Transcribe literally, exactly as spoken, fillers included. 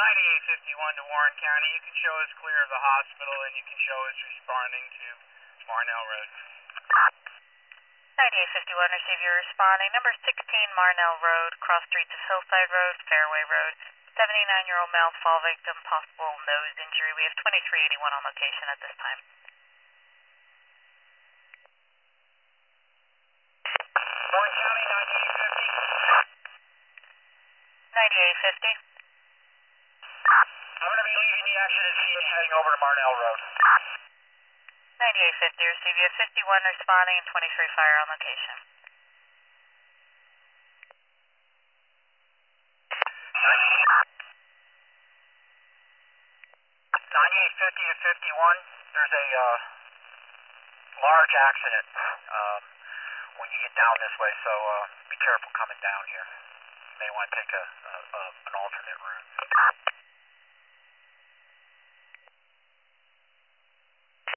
ninety-eight fifty-one to Warren County. You can show us clear of the hospital, and you can show us responding to Marnell Road. ninety-eight fifty-one, receive your responding. Number sixteen Marnell Road, cross streets of Hillside Road, Fairway Road. seventy-nine-year-old male fall victim, possible nose injury. We have twenty-three eighty-one on location at this time. Warren County, ninety-eight fifty. ninety-eight fifty. I'm going to be leaving the accident scene and heading over to Marnell Road. ninety-eight fifty, receive you. fifty-one responding and twenty-three fire on location. ninety-eight fifty to fifty-one, there's a uh, large accident um, when you get down this way, so uh, be careful coming down here. You may want to take a, a, a an alternate route.